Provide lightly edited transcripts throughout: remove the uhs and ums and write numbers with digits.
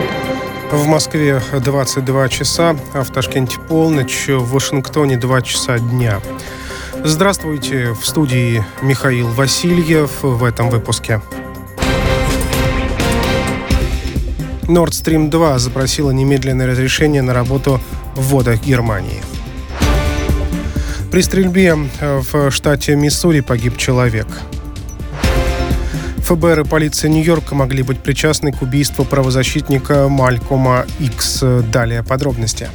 В Москве 22 часа, а в Ташкенте полночь, в Вашингтоне 2 часа дня. Здравствуйте, в студии Михаил Васильев в этом выпуске. Nord Stream 2 запросила немедленное разрешение на работу в водах Германии. При стрельбе в штате Миссури погиб человек. ФБР и полиция Нью-Йорка могли быть причастны к убийству правозащитника Малькольма Икс. Далее подробности.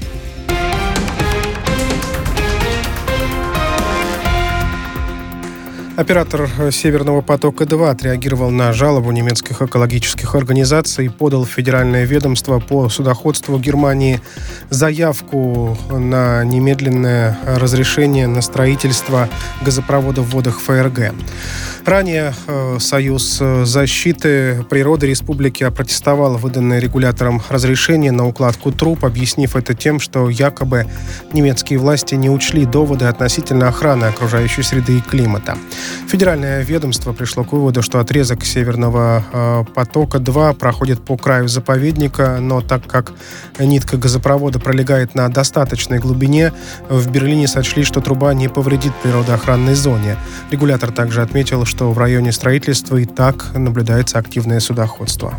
Оператор «Северного потока-2» отреагировал на жалобу немецких экологических организаций и подал в Федеральное ведомство по судоходству Германии заявку на немедленное разрешение на строительство газопровода в водах ФРГ. Ранее Союз защиты природы республики опротестовал выданное регулятором разрешение на укладку труб, объяснив это тем, что якобы немецкие власти не учли доводы относительно охраны окружающей среды и климата. Федеральное ведомство пришло к выводу, что отрезок Северного потока-2 проходит по краю заповедника, но так как нитка газопровода пролегает на достаточной глубине, в Берлине сочли, что труба не повредит природоохранной зоне. Регулятор также отметил, что в районе строительства и так наблюдается активное судоходство.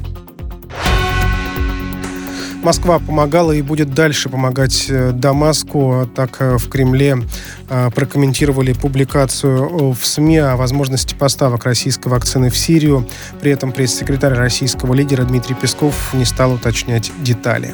Москва помогала и будет дальше помогать Дамаску. Так в Кремле прокомментировали публикацию в СМИ о возможности поставок российской вакцины в Сирию. При этом пресс-секретарь российского лидера Дмитрий Песков не стал уточнять детали.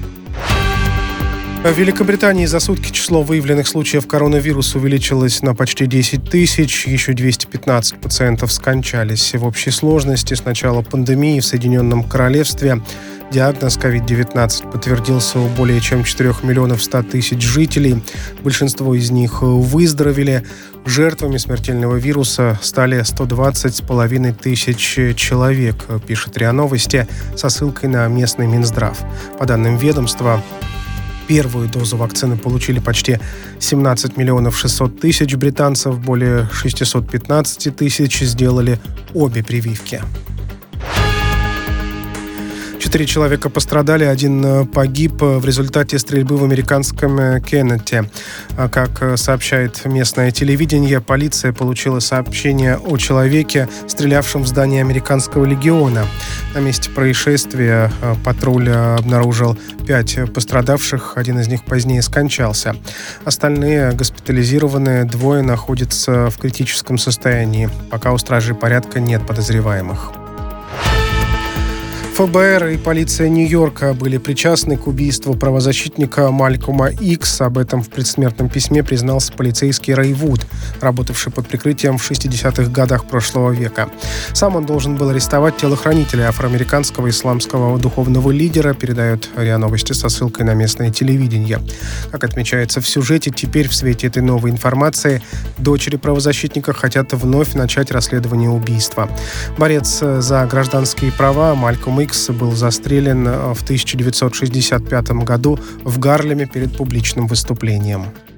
В Великобритании за сутки число выявленных случаев коронавируса увеличилось на почти 10 тысяч. Еще 215 пациентов скончались. В общей сложности с начала пандемии в Соединенном Королевстве диагноз COVID-19 подтвердился у более чем 4 миллионов 100 тысяч жителей. Большинство из них выздоровели. Жертвами смертельного вируса стали 120,5 тысяч человек, пишет РИА Новости со ссылкой на местный Минздрав. По данным ведомства, первую дозу вакцины получили почти 17 миллионов 600 тысяч британцев, более 615 тысяч сделали обе прививки. 4 человека пострадали, 1 погиб в результате стрельбы в американском Кеннетти. Как сообщает местное телевидение, полиция получила сообщение о человеке, стрелявшем в здание американского легиона. На месте происшествия патруль обнаружил 5 пострадавших, 1 из них позднее скончался. Остальные госпитализированы, 2 находятся в критическом состоянии. Пока у стражей порядка нет подозреваемых. ФБР и полиция Нью-Йорка были причастны к убийству правозащитника Малькольма Икс. Об этом в предсмертном письме признался полицейский Рэй Вуд, работавший под прикрытием в 60-х годах прошлого века. Сам он должен был арестовать телохранителя афроамериканского исламского духовного лидера, передает РИА Новости со ссылкой на местное телевидение. Как отмечается в сюжете, теперь в свете этой новой информации дочери правозащитника хотят вновь начать расследование убийства. Борец за гражданские права Малькольм Икс был застрелен в 1965 году в Гарлеме перед публичным выступлением.